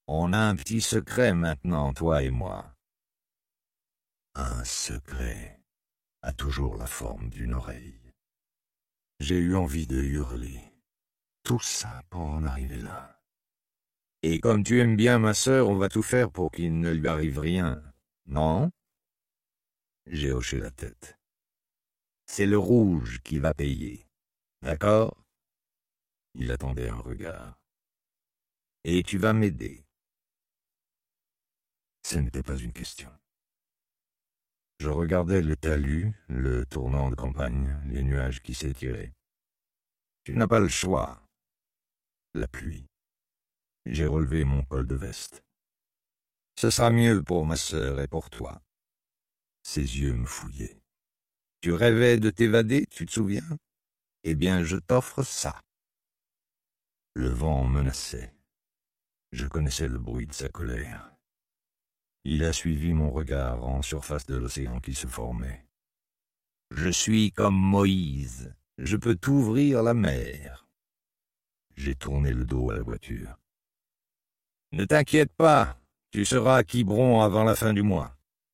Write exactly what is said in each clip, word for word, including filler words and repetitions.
On a un petit secret maintenant, toi et moi. Un secret a toujours la forme d'une oreille. J'ai eu envie de hurler. Tout ça pour en arriver là. Et comme tu aimes bien ma sœur, on va tout faire pour qu'il ne lui arrive rien, non? J'ai hoché la tête. C'est le rouge qui va payer, d'accord? Il attendait un regard. Et tu vas m'aider. Ce n'était pas une question. Je regardais le talus, le tournant de campagne, les nuages qui s'étiraient. Tu n'as pas le choix. La pluie. J'ai relevé mon col de veste. Ce sera mieux pour ma sœur et pour toi. Ses yeux me fouillaient. Tu rêvais de t'évader, tu te souviens? Eh bien, je t'offre ça. Le vent menaçait. Je connaissais le bruit de sa colère. Il a suivi mon regard en surface de l'océan qui se formait. Je suis comme Moïse. Je peux t'ouvrir la mer. J'ai tourné le dos à la voiture. Ne t'inquiète pas, tu seras à Quiberon avant la fin du mois.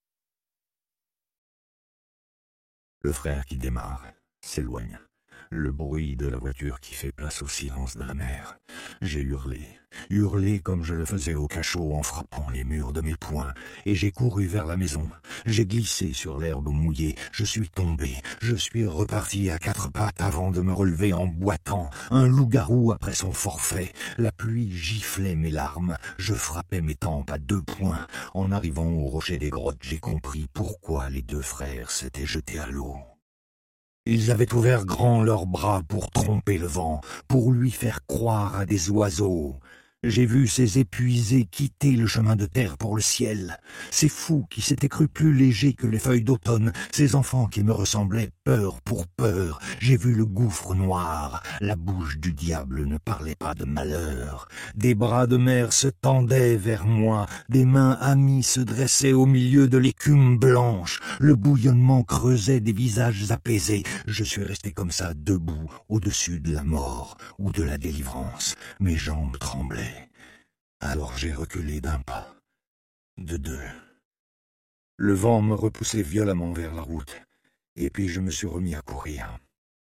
Le frère qui démarre s'éloigne. Le bruit de la voiture qui fait place au silence de la mer. J'ai hurlé, hurlé comme je le faisais au cachot en frappant les murs de mes poings, et j'ai couru vers la maison. J'ai glissé sur l'herbe mouillée, je suis tombé, je suis reparti à quatre pattes avant de me relever en boitant, un loup-garou après son forfait. La pluie giflait mes larmes, je frappais mes tempes à deux poings. En arrivant au rocher des grottes, j'ai compris pourquoi les deux frères s'étaient jetés à l'eau. Ils avaient ouvert grand leurs bras pour tromper le vent, pour lui faire croire à des oiseaux. J'ai vu ces épuisés quitter le chemin de terre pour le ciel, ces fous qui s'étaient crus plus légers que les feuilles d'automne, ces enfants qui me ressemblaient peur pour peur. J'ai vu le gouffre noir, la bouche du diable ne parlait pas de malheur. Des bras de mer se tendaient vers moi, des mains amies se dressaient au milieu de l'écume blanche. Le bouillonnement creusait des visages apaisés. Je suis resté comme ça, debout, au-dessus de la mort ou de la délivrance. Mes jambes tremblaient. Alors j'ai reculé d'un pas, de deux. Le vent me repoussait violemment vers la route, et puis je me suis remis à courir.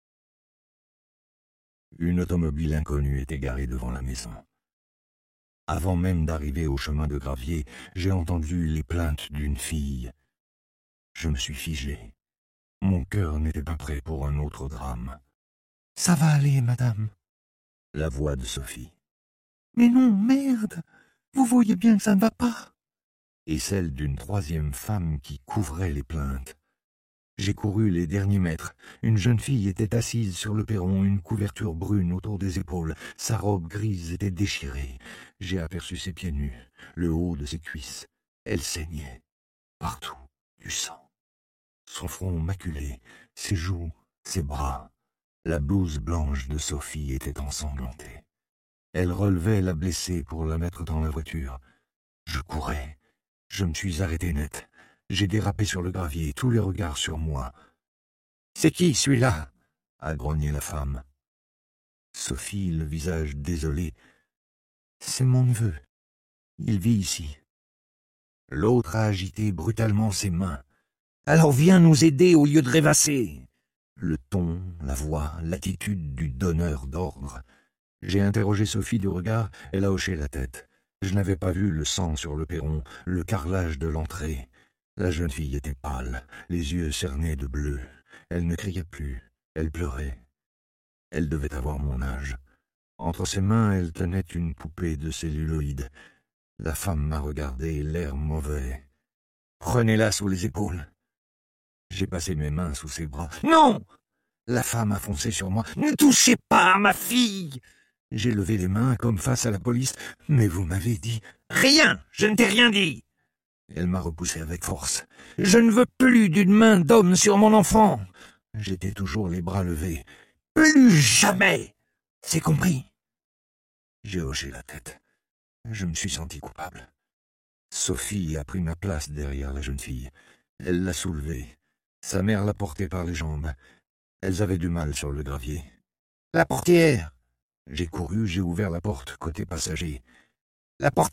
Une automobile inconnue était garée devant la maison. Avant même d'arriver au chemin de gravier, j'ai entendu les plaintes d'une fille. Je me suis figé. Mon cœur n'était pas prêt pour un autre drame. « Ça va aller, madame. » La voix de Sophie. « Mais non, merde! Vous voyez bien que ça ne va pas. » Et celle d'une troisième femme qui couvrait les plaintes. J'ai couru les derniers mètres. Une jeune fille était assise sur le perron, une couverture brune autour des épaules. Sa robe grise était déchirée. J'ai aperçu ses pieds nus, le haut de ses cuisses. Elle saignait. Partout, du sang. Son front maculé, ses joues, ses bras. La blouse blanche de Sophie était ensanglantée. Elle relevait la blessée pour la mettre dans la voiture. Je courais. Je me suis arrêté net. J'ai dérapé sur le gravier, tous les regards sur moi. « C'est qui, celui-là » a grogné la femme. Sophie, le visage désolé. « C'est mon neveu. Il vit ici. » L'autre a agité brutalement ses mains. « Alors viens nous aider au lieu de rêvasser !» Le ton, la voix, l'attitude du donneur d'ordre. J'ai interrogé Sophie du regard, elle a hoché la tête. Je n'avais pas vu le sang sur le perron, le carrelage de l'entrée. La jeune fille était pâle, les yeux cernés de bleu. Elle ne criait plus, elle pleurait. Elle devait avoir mon âge. Entre ses mains, elle tenait une poupée de celluloïd. La femme m'a regardé, l'air mauvais. « Prenez-la sous les épaules. » J'ai passé mes mains sous ses bras. « Non !» La femme a foncé sur moi. « Ne touchez pas à ma fille !» J'ai levé les mains comme face à la police. « Mais vous m'avez dit... »« Rien! Je ne t'ai rien dit !» Elle m'a repoussé avec force. « Je ne veux plus d'une main d'homme sur mon enfant !» J'étais toujours les bras levés. « Plus jamais! C'est compris ?» J'ai hoché la tête. Je me suis senti coupable. Sophie a pris ma place derrière la jeune fille. Elle l'a soulevée. Sa mère l'a portée par les jambes. Elles avaient du mal sur le gravier. « La portière !» J'ai couru, j'ai ouvert la porte, côté passager. « La portière !»